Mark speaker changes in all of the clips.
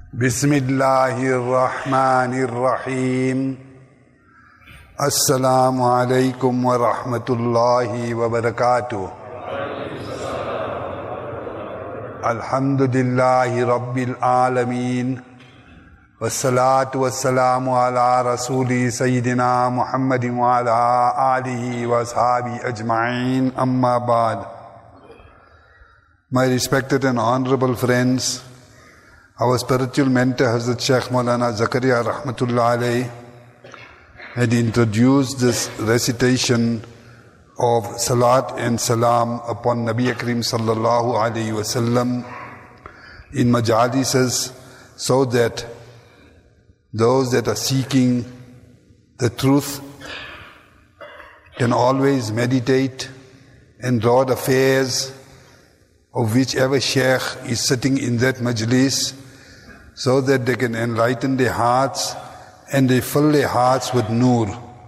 Speaker 1: Bismillahirrahmanirrahim. Assalamu alaikum wa rahmatullahi wa barakatuh. Alhamdulillahi rabbil alameen. Wassalatu wassalamu ala rasuli sayyidina Muhammadin wa ala alihi wa ashabi ajma'in. Amma ba'd. My respected and honorable friends, our spiritual mentor Hazrat Shaykh Maulana Zakaria Rahmatullah Alayh had introduced this recitation of Salat and Salam upon Nabi Akrim Sallallahu Alaihi Wasallam in majalises, so that those that are seeking the truth can always meditate and draw the affairs of whichever Shaykh is sitting in that majlis, so that they can enlighten their hearts and they fill their hearts with nur.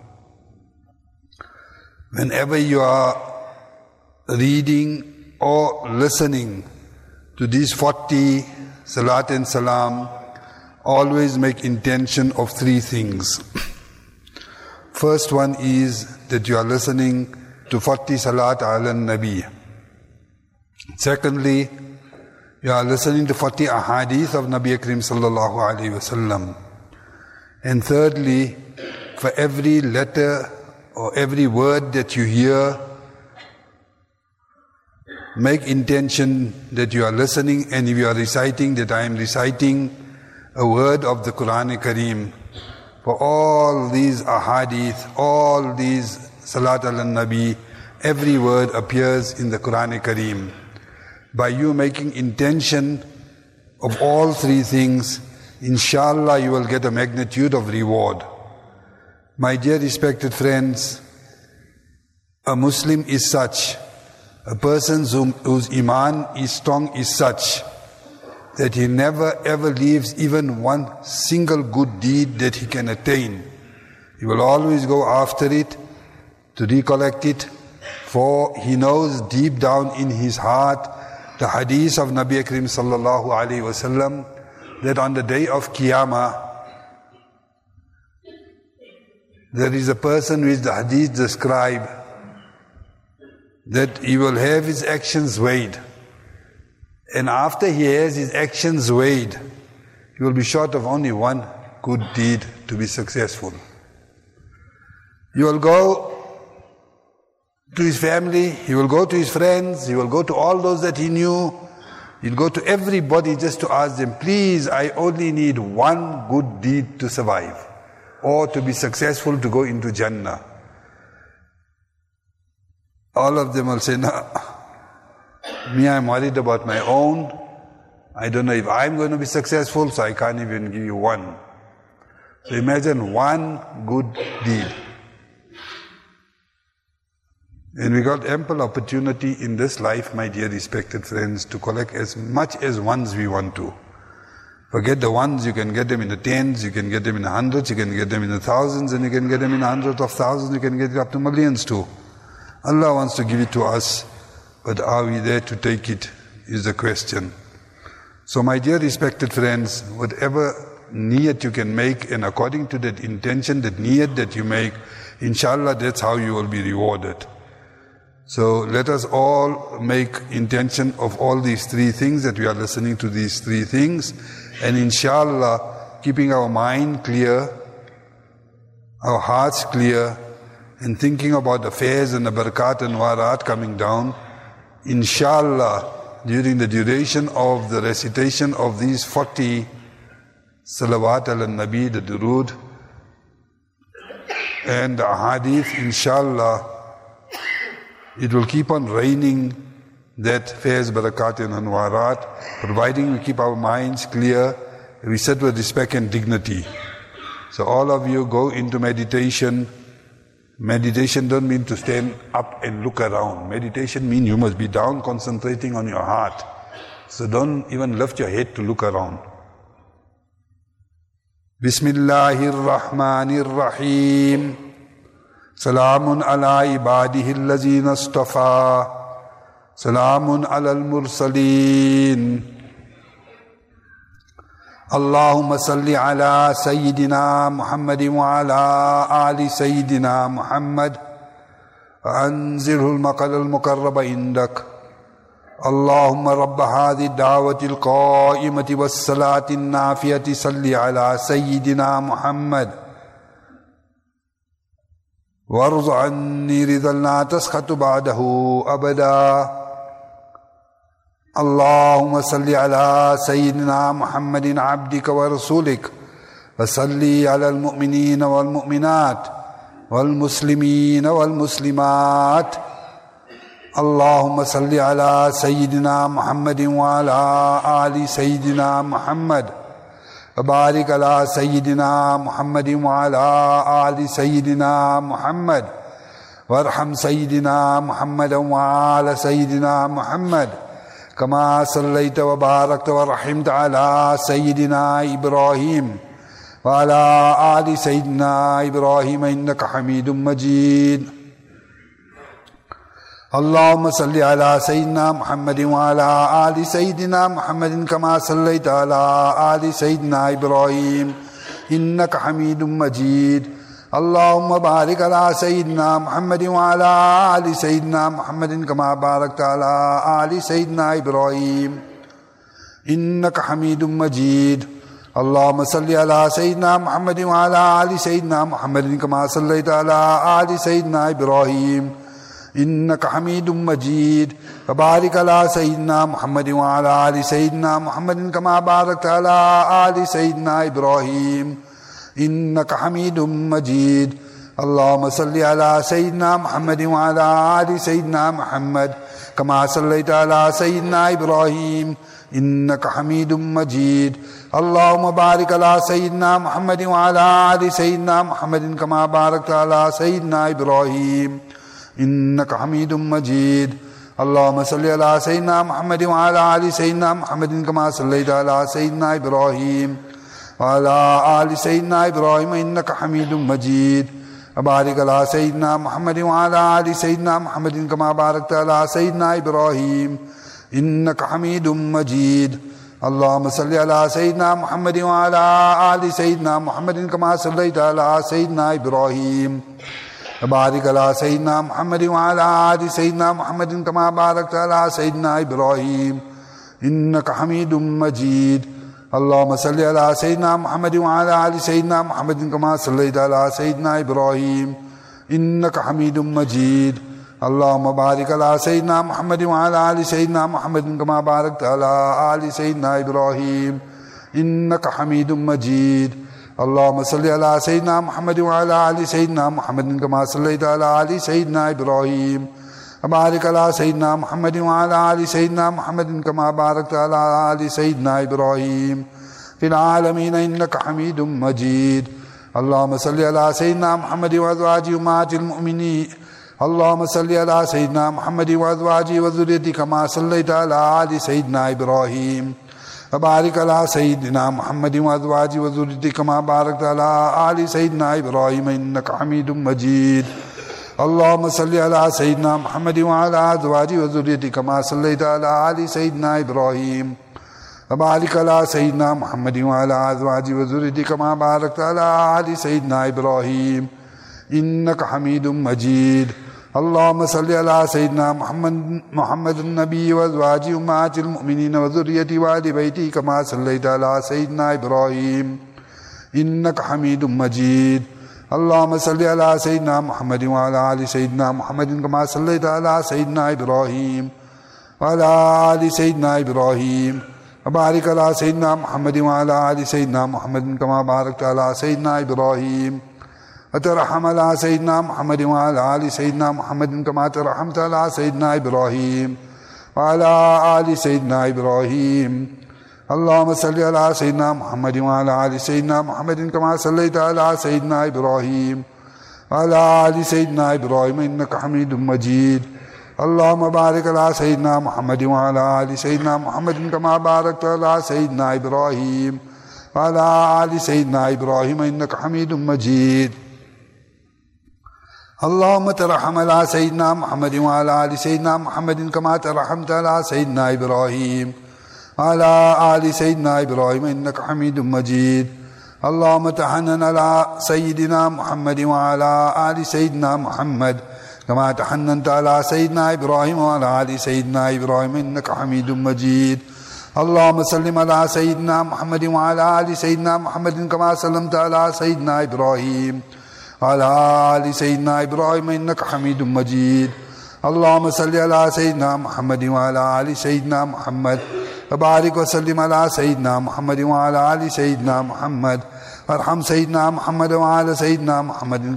Speaker 1: Whenever you are reading or listening to these 40 Salat and Salam, always make intention of three things. First one is that you are listening to 40 Salat ala Nabi. Secondly, you are listening to 40 ahadith of Nabi Akrim Sallallahu Alaihi Wasallam. And thirdly, for every letter or every word that you hear, make intention that you are listening, and if you are reciting, that I am reciting a word of the Quran Kareem. For all these ahadith, all these Salat ala Nabi, every word appears in the Quran Kareem. By you making intention of all three things, inshallah you will get a magnitude of reward. My dear respected friends, a Muslim is such, a person whose iman is strong is such, that he never ever leaves even one single good deed that he can attain. He will always go after it, to recollect it, for he knows deep down in his heart the hadith of Nabi Akrim Sallallahu Alaihi Wasallam, that on the day of Qiyamah, there is a person which the hadith describe, that he will have his actions weighed. And after he has his actions weighed, he will be short of only one good deed to be successful. You will go to his family, he will go to his friends, he will go to all those that he knew, he'll go to everybody just to ask them, please, I only need one good deed to survive, or to be successful, to go into Jannah. All of them will say, no, me, I'm worried about my own, I don't know if I'm going to be successful, so I can't even give you one. So imagine one good deed. And we got ample opportunity in this life, my dear respected friends, to collect as much as ones we want to. Forget the ones, you can get them in the tens, you can get them in the hundreds, you can get them in the thousands, and you can get them in the hundreds of thousands, you can get it up to millions too. Allah wants to give it to us, but are we there to take it, is the question. So my dear respected friends, whatever niyat you can make, and according to that intention, that niyat that you make, inshallah that's how you will be rewarded. So let us all make intention of all these three things, that we are listening to these three things, and inshallah keeping our mind clear, our hearts clear, and thinking about the affairs and the barakat and warat coming down. Inshallah, during the duration of the recitation of these 40 salawat ala nabi, the durood and the ahadith, inshallah it will keep on raining that fairs, barakat and anwarat, providing we keep our minds clear, we sit with respect and dignity. So all of you go into meditation. Meditation don't mean to stand up and look around. Meditation means you must be down, concentrating on your heart. So don't even lift your head to look around. Bismillahirrahmanirrahim. Salamun ala ibadihi allazina astafa. Salamun ala al-mursaleen. اللهم صل على سيدنا محمد وعلى آل سيدنا محمد وأنزله المقعد المقرب عندك. اللهم رب هذه الدعوة القائمة والصلاة النافية صل على سيدنا محمد وارض عني رضا لا تسخط بعده أبدا. اللهم صل على سيدنا محمد عبدك ورسولك وصل على المؤمنين والمؤمنات والمسلمين والمسلمات. اللهم صل على سيدنا محمد وعلى آل سيدنا محمد وبارك على سيدنا محمد وعلى آل سيدنا محمد وارحم سيدنا محمد وعلى سيدنا محمد كما صليت وباركت ورحمت على سيدنا إبراهيم وعلى آل سيدنا إبراهيم إنك حميد مجيد. اللهم صل على سيدنا محمد وعلى آل سيدنا محمد كما صليت على آل سيدنا إبراهيم إنك حميد مجيد. اللهم بارك على سيدنا محمد وعلى آل سيدنا محمد كما باركت على آل سيدنا إبراهيم إنك حميد مجيد. اللهم صل على سيدنا محمد وعلى آل سيدنا محمد كما صليت على آل سيدنا إبراهيم إنك حميد مجيد. وبارك على سيدنا محمد وعلى آل سيدنا محمد كما باركت على آل سيدنا إبراهيم إنك حميد مجيد. اللهم صل على سيدنا محمد وعلى آل سيدنا محمد كما صليت على سيدنا إبراهيم إنك حميد مجيد. اللهم بارك على سيدنا محمد وعلى آل سيدنا محمد كما باركت على سيدنا إبراهيم إنك حميد مجيد. اللهم صل على سيدنا محمد وعلى آل سيدنا محمد كما صليت على سيدنا إبراهيم وعلى آل سيدنا إبراهيم إنك حميد مجيد. وبارك على سيدنا محمد وعلى آل سيدنا محمد كما باركت على سيدنا إبراهيم إنك حميد مجيد. اللهم صل على سيدنا محمد وعلى آل سيدنا محمد كما صليت على سيدنا إبراهيم وبارك على سيدنا محمد وعلى آل سيدنا محمد كما باركت على سيدنا إبراهيم إنك حميد مجيد. اللهم صل على سيدنا محمد وعلى آل سيدنا محمد كما صليت على سيدنا إبراهيم إنك حميد مجيد. اللهم بارك على سيدنا محمد وعلى آل سيدنا محمد كما باركت على آل سيدنا إبراهيم إنك حميد مجيد. اللهم صل على سيدنا محمد وعلى آل سيدنا محمد كما صليت على آل سيدنا إبراهيم وبارك على سيدنا محمد وعلى آل سيدنا محمد كما باركت على آل سيدنا إبراهيم في العالمين إنك حميد مجيد. اللهم صل على سيدنا محمد وأزواجه أمهات المؤمنين. اللهم صل على سيدنا محمد وأزواجه وذريته كما صليت على آل سيدنا إبراهيم وبارك على سيدنا محمد وأزواجه وذريته كما باركت على آل سيدنا إبراهيم إنك حميد مجيد. اللهم صل على سيدنا محمد وعلى أزواجه وذريته كما صليت على آل سيدنا إبراهيم وبارك على سيدنا محمد وعلى أزواجه وذريته كما باركت على آل سيدنا إبراهيم إنك حميد مجيد. اللهم صل على سيدنا محمد النبي وأزواجه أمهات المؤمنين وذريته وآل بيته كما صليت على سيدنا إبراهيم إنك حميد مجيد. اللهم صل على سيدنا محمد وعلى آل سيدنا محمد كما صليت على سيدنا إبراهيم وعلى آل سيدنا إبراهيم وبارك على سيدنا محمد وعلى آل سيدنا محمد كما باركت على سيدنا إبراهيم وترحم على سيدنا محمد وعلى آل سيدنا محمد كما ترحمت على سيدنا إبراهيم وعلى آل سيدنا إبراهيم. اللهم صل على سيدنا محمد وعلى آل سيدنا محمد كما صليت على سيدنا إبراهيم وعلى آل سيدنا إبراهيم إنك حميد مجيد. اللهم بارك على سيدنا محمد وعلى آل سيدنا محمد كما باركت على سيدنا إبراهيم وعلى آل سيدنا إبراهيم إنك حميد مجيد. اللهم ترحم على سيدنا محمد وعلى آل سيدنا محمد كما ترحمت على سيدنا إبراهيم وعلى آل سيدنا إبراهيم إنك حميد مجيد. اللهم تحنن على سيدنا محمد وعلى آل سيدنا محمد كما تحننت على سيدنا إبراهيم وعلى آل سيدنا إبراهيم إنك حميد مجيد. اللهم سلم على سيدنا محمد وعلى آل سيدنا محمد كما سلمت على سيدنا إبراهيم وعلى آل سيدنا إبراهيم إنك حميد مجيد. اللهم صل على سيدنا محمد وعلى آل سيدنا محمد وبارك وسلم على سيدنا محمد وعلى آل سيدنا محمد. وارحم سيدنا محمد وعلى سيدنا محمد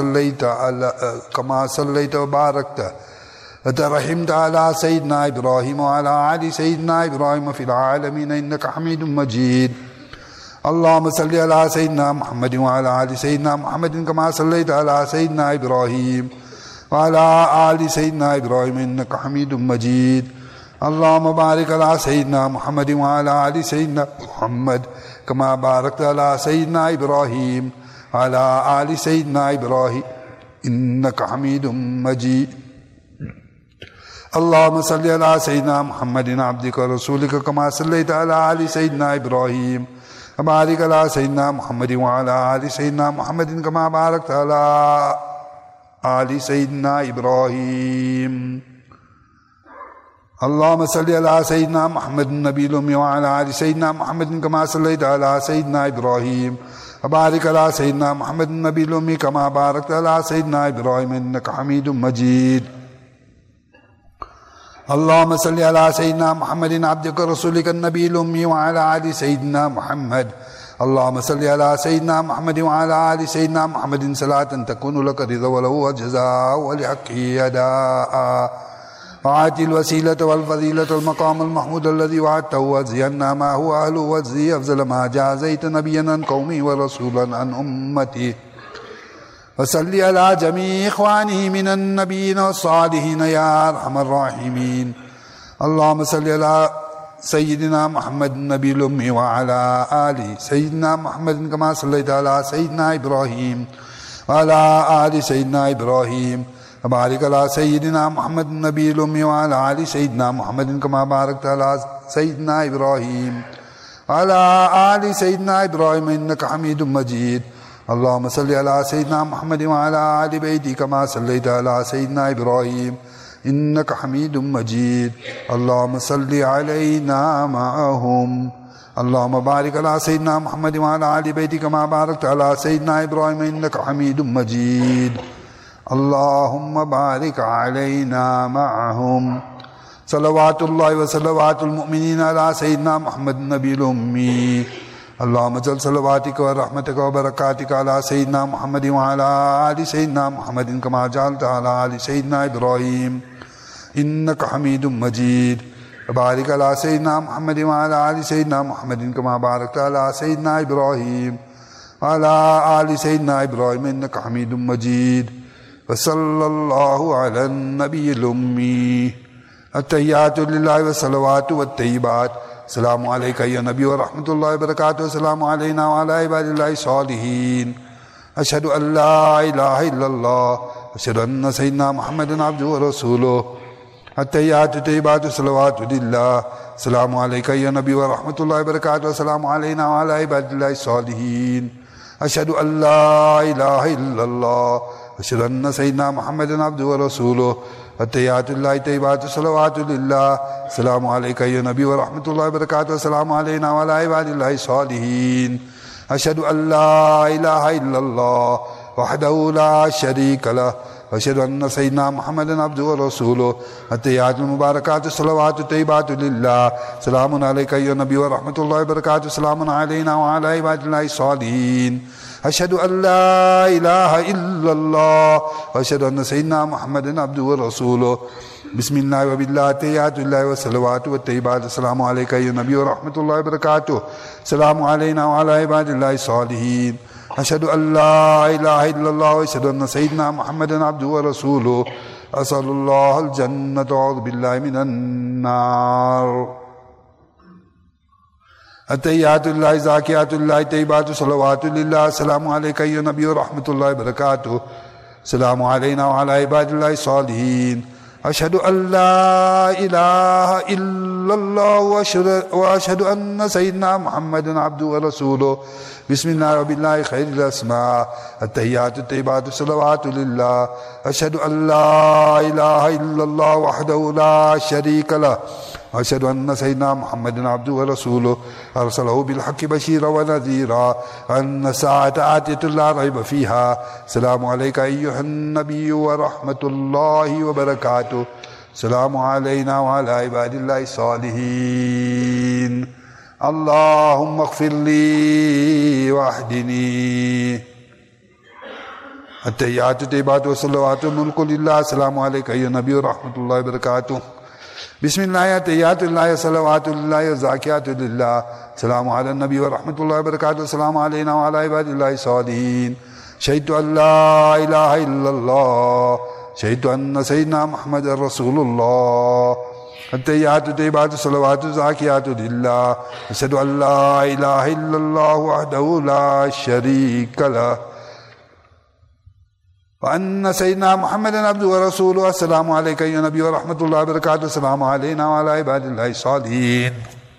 Speaker 1: كما صليت وباركت وترحمت على سيدنا إبراهيم وعلى آل سيدنا إبراهيم في العالمين إنك حميد مجيد. اللهم صل على سيدنا محمد وعلى آل سيدنا محمد كما صليت على سيدنا إبراهيم وعلى آل سيدنا إبراهيم إنك حميد مجيد. اللهم بارك على سيدنا محمد وعلى آل سيدنا محمد كما باركت على سيدنا إبراهيم وعلى آل سيدنا إبراهيم إنك حميد مجيد. اللهم صل على سيدنا محمد عبدك ورسولك كما صليت على آل سيدنا إبراهيم وبارك على سيدنا محمد وعلى آل سيدنا محمد كما باركت على آل سيدنا إبراهيم. اللهم صل على سيدنا محمد النبي الأمي وعلى آل سيدنا محمد كما صليت على سيدنا إبراهيم وبارك على سيدنا محمد النبي الأمي كما باركت على سيدنا إبراهيم إنك حميد مجيد. اللهم صل على سيدنا محمد عبدك ورسولك النبي الأمي وعلى آل سيدنا محمد. اللهم صل على سيدنا محمد وعلى آل سيدنا محمد صلاة تكون لك رضا وله جزاء ولحقه أداء. وآت الوسيلة والفضيلة المقام المحمود الذي وعدته وزينا ما هو أهله وزي أفضل ما جازيت نبيا عن قومه ورسولا عن أمته. وصل على جميع إخوانه من النبيين والصالحين يا أرحم الراحمين. اللهم صل على سيدنا محمد النبي الأمي وعلى آل سيدنا محمد كما صليت على سيدنا إبراهيم وعلى آل سيدنا إبراهيم وبارك على سيدنا محمد النبي الأمي وعلى آل سيدنا محمد كما باركت على سيدنا إبراهيم وعلى آل سيدنا إبراهيم إنك حميد مجيد. اللهم صل على سيدنا محمد وعلى آل بيته كما صليت على سيدنا إبراهيم إنك حميد مجيد. اللهم صل علينا معهم. اللهم بارك على سيدنا محمد وعلى آل بيته كما باركت على سيدنا إبراهيم إنك حميد مجيد. اللهم بارك علينا معهم. صلوات الله وصلوات المؤمنين على سيدنا محمد النبي الأمي. اللهم اجعل صلواتك ورحمتك وبركاتك على سيدنا محمد وعلى آل سيدنا محمد كما جعلت على آل سيدنا إبراهيم إنك حميد مجيد. وبارك على سيدنا محمد وعلى آل سيدنا محمد كما باركت على سيدنا إبراهيم وعلى آل سيدنا إبراهيم إنك حميد مجيد. وصلى الله على النبي الأمي. التحيات لله والصلوات والطيبات. السلام عليك يا نبي ورحمة الله وبركاته. السلام علينا وعلى عباد الله الصالحين. أشهد أن لا إله إلا الله أشهد أن سيدنا محمد عبده ورسوله. التحيات الطيبات الصلوات لله. السلام عليك يا نبي ورحمة الله وبركاته. السلام علينا وعلى عباد الله الصالحين. أشهد أن لا إله إلا الله أشهد أن سيدنا محمد عبده ورسوله. التحيات الله طيبات الصلوات لله. السلام عليك يا نبي ورحمة الله وبركاته. السلام علينا وعلى عباد الله الصالحين. أشهد أن لا إله إلا الله وحده لا شريك له وأشهد أن سيدنا محمد عبده ورسوله. التحيات المباركات الصلوات الطيبات لله. سلام عليك يا نبي ورحمة الله وبركاته. سلام علينا وعلى عباد الله الصالحين. أشهد أن لا إله إلا الله وأشهد أن سيدنا محمد عبده ورسوله. بسم الله وبالله تحيات الله والصلوات والطيبات. السلام عليك يا نبي ورحمة الله وبركاته. السلام علينا وعلى عباد الله الصالحين. أشهد أن لا إله إلا الله وأشهد أن سيدنا محمد عبده ورسوله. أسأل الله الجنة وأعوذ بالله من النار. التحيات الله زاكيات الله طيبات صلوات لله. السلام عليك يا نبي ورحمة الله وبركاته. السلام علينا وعلى عباد الله الصالحين. أشهد أن لا إله إلا الله وأشهد أن سيدنا محمد عبده ورسوله بسم الله وبالله خير الأسماء التحيات الطيبات الصلوات لله أشهد أن لا إله إلا الله وحده لا شريك له وأشهد أن سيدنا محمد عبده ورسوله أرسله بالحق بشيرا ونذيرا أن الساعة آتية لا ريب فيها السلام عليك أيها النبي ورحمة الله وبركاته السلام علينا وعلى عباد الله الصالحين اللهم اغفر لي واهدني التحيات الطيبات والصلوات والملك لله السلام عليك أيها النبي ورحمة الله وبركاته بسم الله التحيات لله الصلوات لله الزاكيات لله السلام على النبي ورحمة الله وبركاته السلام علينا وعلى عباد الله الصالحين شهدت أن لا إله إلا الله شهدت أن سيدنا محمد رسول الله التحيات الطيبات الصلوات الزاكيات لله أشهد أن لا إله إلا الله وحده لا شريك له وأن سيدنا محمد عبده ورسوله السلام عليك أيها النبي ورحمة الله وبركاته السلام علينا وعلى عباد الله الصالحين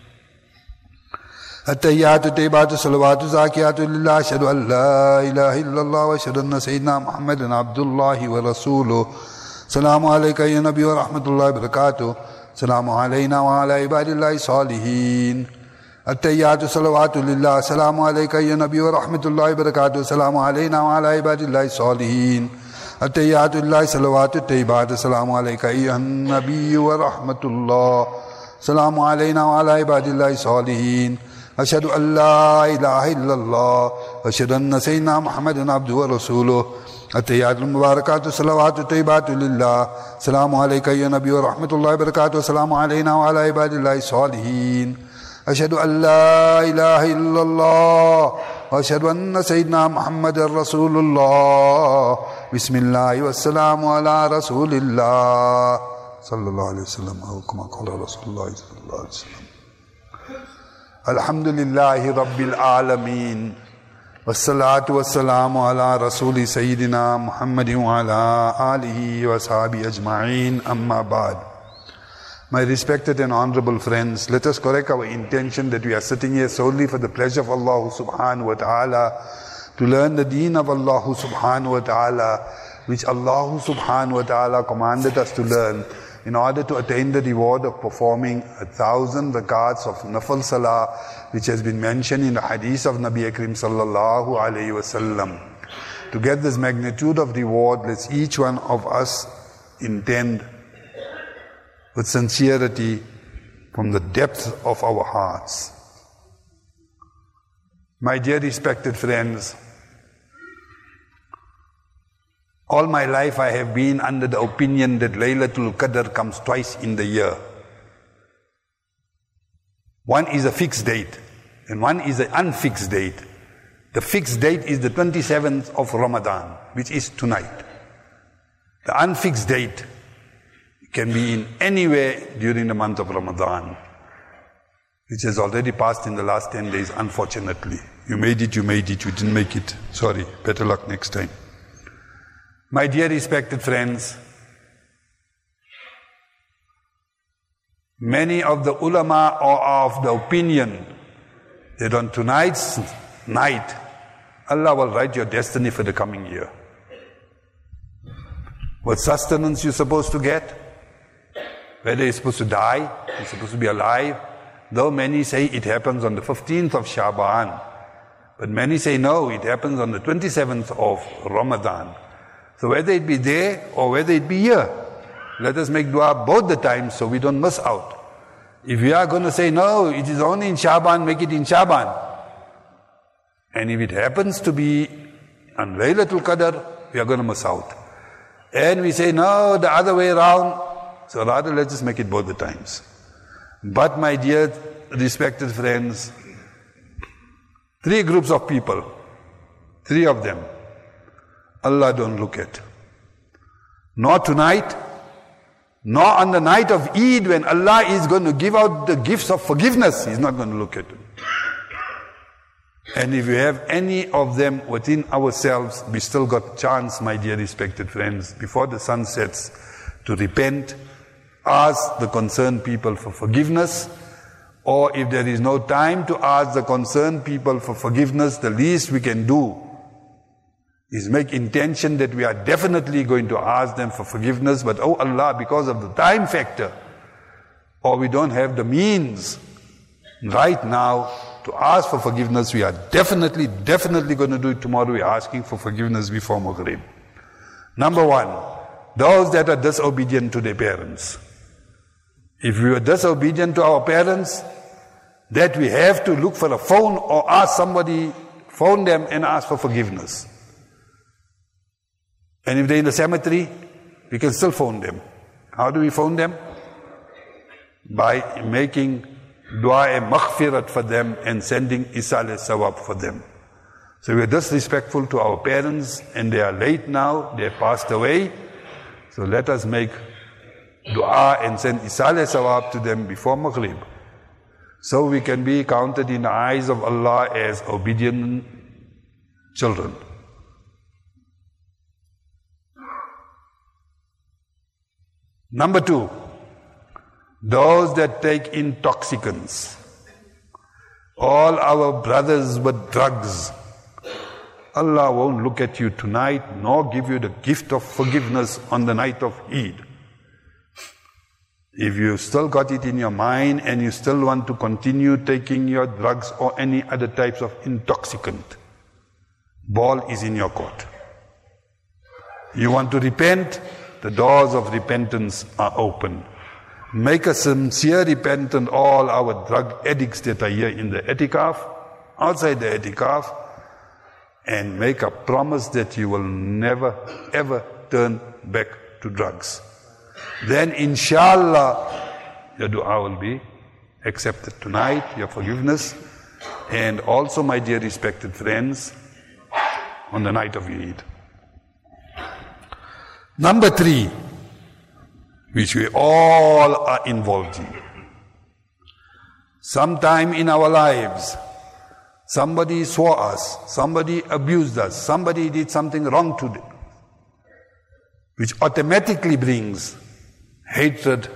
Speaker 1: التحيات الطيبات الصلوات الزاكيات لله أشهد أن لا إله إلا الله وأشهد أن سيدنا محمد عبد الله ورسوله السلام عليك أيها النبي ورحمة الله وبركاته السلام علينا وعلى عباد الله الصالحين التحيات الصلوات لله السلام عليك أيها النبي ورحمة الله وبركاته السلام علينا وعلى عباد الله الصالحين التحيات لله الصلوات الطيبات السلام عليك أيها النبي ورحمة الله السلام علينا وعلى عباد الله الصالحين أشهد أن لا إله إلا الله أشهد أن سيدنا محمد عبده ورسوله التحيات المباركات الصلوات الطيبات لله السلام عليك أيها النبي ورحمة الله وبركاته السلام علينا وعلى عباد الله الصالحين أشهد أن لا إله إلا الله وأشهد أن سيدنا محمد رسول الله بسم الله والسلام على رسول الله صلى الله عليه وسلم أو كما قال رسول الله صلى الله عليه وسلم الحمد لله رب العالمين والصلاة والسلام على رسول سيدنا محمد وعلى آله وصحبه أجمعين أما بعد. My respected and honorable friends, let us correct our intention that we are sitting here solely for the pleasure of Allah subhanahu wa ta'ala, to learn the deen of Allah subhanahu wa ta'ala, which Allah subhanahu wa ta'ala commanded us to learn in order to attain the reward of performing 1,000 rakats of nafal salah, which has been mentioned in the hadith of Nabi Akrim sallallahu alayhi wa sallam. To get this magnitude of reward, let's each one of us intend with sincerity from the depth of our hearts. My dear respected friends, all my life I have been under the opinion that Laylatul Qadr comes twice in the year. One is a fixed date and one is an unfixed date. The fixed date is the 27th of Ramadan, which is tonight. The unfixed date can be in anywhere during the month of Ramadan, which has already passed in the last 10 days, unfortunately. You made it, you didn't make it. Sorry, better luck next time. My dear respected friends, many of the ulama are of the opinion that on tonight's night, Allah will write your destiny for the coming year. What sustenance you're supposed to get, whether you're supposed to die, you're supposed to be alive, though many say it happens on the 15th of Shaban, but many say no, it happens on the 27th of Ramadan. So whether it be there or whether it be here, let us make dua both the times so we don't miss out. If we are going to say no, it is only in Shaban, make it in Shaban. And if it happens to be on Laylatul Qadr, we are going to miss out. And we say no, the other way around, so rather let's just make it both the times. But my dear respected friends, 3 groups of people, 3 of them, Allah don't look at. Nor tonight, nor on the night of Eid when Allah is going to give out the gifts of forgiveness, He's not going to look at it. And if we have any of them within ourselves, we still got chance, my dear respected friends, before the sun sets, to repent, ask the concerned people for forgiveness, or if there is no time to ask the concerned people for forgiveness, the least we can do is make intention that we are definitely going to ask them for forgiveness, but oh Allah, because of the time factor, or we don't have the means right now to ask for forgiveness, we are definitely going to do it tomorrow. We are asking for forgiveness before Maghrib. Number one, those that are disobedient to their parents. If we were disobedient to our parents, that we have to look for a phone or ask somebody, phone them and ask for forgiveness. And if they're in the cemetery, we can still phone them. How do we phone them? By making dua and maghfirat for them and sending isal sawab for them. So we are disrespectful to our parents and they are late now, they have passed away. So let us make dua and send isal sawab to them before Maghrib. So we can be counted in the eyes of Allah as obedient children. Number two, those that take intoxicants. All our brothers with drugs. Allah won't look at you tonight nor give you the gift of forgiveness on the night of Eid. If you still got it in your mind and you still want to continue taking your drugs or any other types of intoxicant, ball is in your court. You want to repent, the doors of repentance are open. Make a sincere repentance, all our drug addicts that are here in the etikaf, outside the etikaf, and make a promise that you will never ever turn back to drugs. Then inshallah, your dua will be accepted tonight, your forgiveness, and also, my dear respected friends, on the night of Eid. Number three, which we all are involved in. Sometime in our lives, somebody swore us, somebody abused us, somebody did something wrong to them, which automatically brings hatred,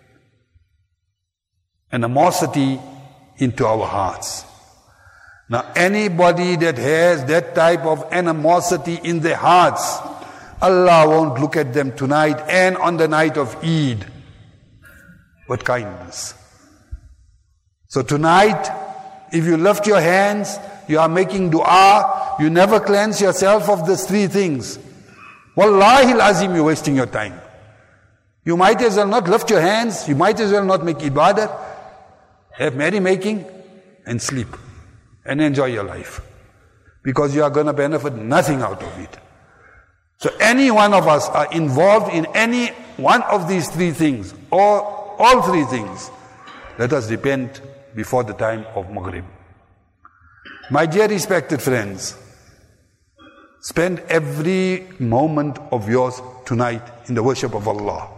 Speaker 1: animosity into our hearts. Now anybody that has that type of animosity in their hearts, Allah won't look at them tonight and on the night of Eid with kindness. So tonight, if you lift your hands, you are making dua, you never cleanse yourself of these three things. Wallahi al-azim, you're wasting your time. You might as well not lift your hands, you might as well not make ibadah, have merrymaking and sleep and enjoy your life. Because you are going to benefit nothing out of it. So any one of us are involved in any one of these three things, or all three things, let us repent before the time of Maghrib. My dear respected friends, spend every moment of yours tonight in the worship of Allah.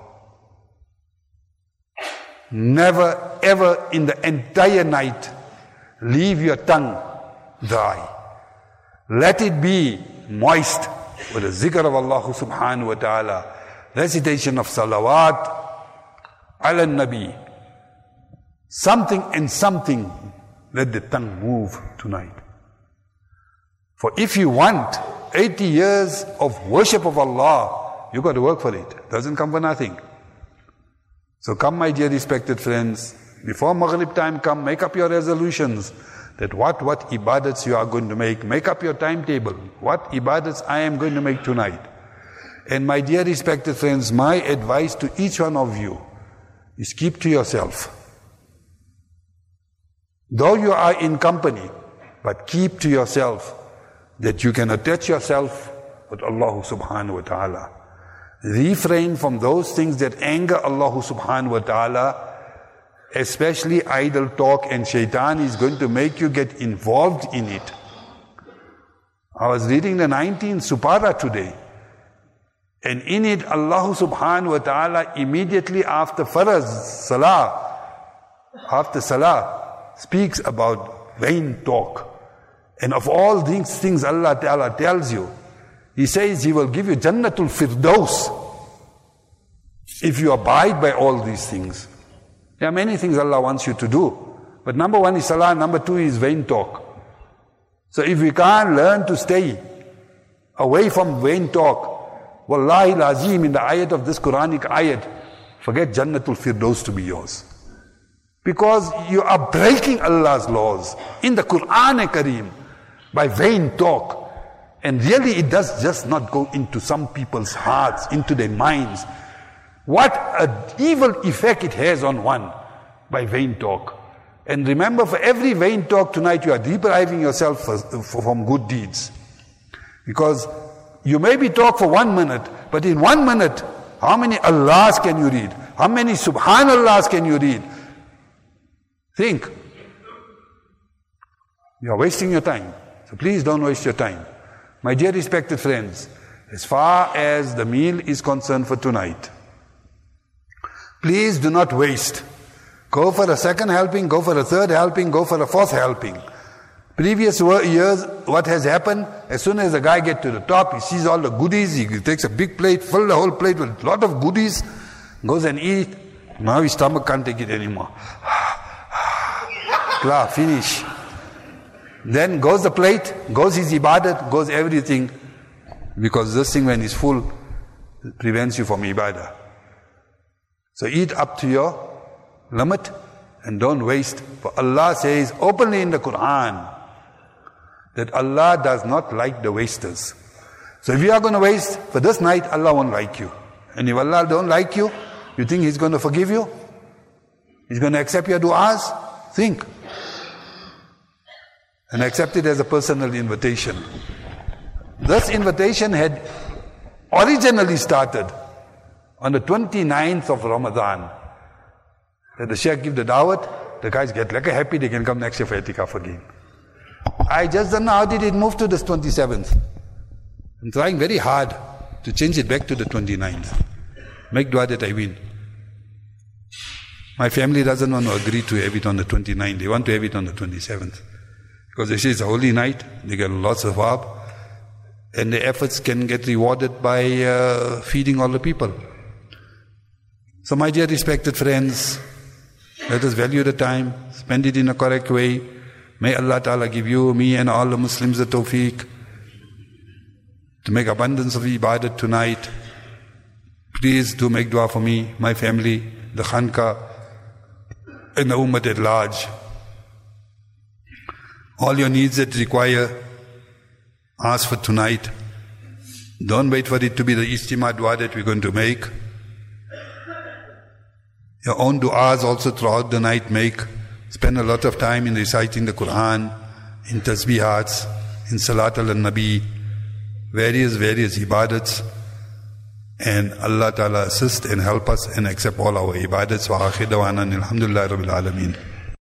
Speaker 1: Never ever in the entire night leave your tongue dry. Let it be moist with the zikr of Allah subhanahu wa ta'ala, recitation of salawat, ala nabi. Something and something, let the tongue move tonight. For if you want 80 years of worship of Allah, you got to work for it. It doesn't come for nothing. So come, my dear respected friends, before Maghrib time come, make up your resolutions that what ibadats you are going to make up your timetable, what ibadats I am going to make tonight. And my dear respected friends, my advice to each one of you is keep to yourself. Though you are in company, but keep to yourself, that you can attach yourself with Allah subhanahu wa ta'ala. Refrain from those things that anger Allah subhanahu wa ta'ala, especially idle talk, and shaitan is going to make you get involved in it. I was reading the 19th Supara today, and in it Allah subhanahu wa ta'ala immediately after Farz Salah, after Salah, speaks about vain talk. And of all these things Allah Ta'ala tells you, He says He will give you Jannatul Firdaus. If you abide by all these things. There are many things Allah wants you to do. But number one is salah, number two is vain talk. So if we can't learn to stay away from vain talk, wallahi lazim, in the ayat of this Quranic ayat, forget Jannatul Firdaus to be yours. Because you are breaking Allah's laws in the Quran Kareem by vain talk. And really it does just not go into some people's hearts, into their minds. What an evil effect it has on one by vain talk. And remember, for every vain talk tonight, you are depriving yourself from good deeds. Because you maybe talk for 1 minute, but in 1 minute, how many Allahs can you read? How many Subhanallahs can you read? Think. You are wasting your time. So please don't waste your time. My dear respected friends, as far as the meal is concerned for tonight, please do not waste. Go for a second helping, go for a third helping, go for a fourth helping. Previous years, what has happened, as soon as the guy gets to the top, he sees all the goodies, he takes a big plate, fill the whole plate with a lot of goodies, goes and eat. Now his stomach can't take it anymore. Klar, finish. Then goes the plate, goes his ibadat, goes everything. Because this thing when it's full, it prevents you from ibadah. So eat up to your limit and don't waste. For Allah says openly in the Quran that Allah does not like the wasters. So if you are going to waste for this night, Allah won't like you. And if Allah don't like you, you think He's going to forgive you? He's going to accept your du'as? Think. And accept it as a personal invitation. This invitation had originally started on the 29th of Ramadan. That the Shaykh give the dawat, the guys get like happy, they can come next year for itikaf again. I just don't know how did it move to this 27th. I'm trying very hard to change it back to the 29th. Make dua that I win. My family doesn't want to agree to have it on the 29th. They want to have it on the 27th. Because they say it's a holy night, they get lots of help, and the efforts can get rewarded by feeding all the people. So my dear respected friends, let us value the time, spend it in a correct way. May Allah Ta'ala give you, me and all the Muslims the tawfiq to make abundance of ibadat tonight. Please do make dua for me, my family, the Khanqa, and the Ummah at large. All your needs that require, ask for tonight. Don't wait for it to be the Ijtima dua that we're going to make. Your own du'as also throughout the night make. Spend a lot of time in reciting the Quran, in tasbihats, in salat al-Nabi, various ibadats. And Allah Ta'ala assist and help us and accept all our ibadats. Wa akhir dawana alhamdulillah rabbil alameen.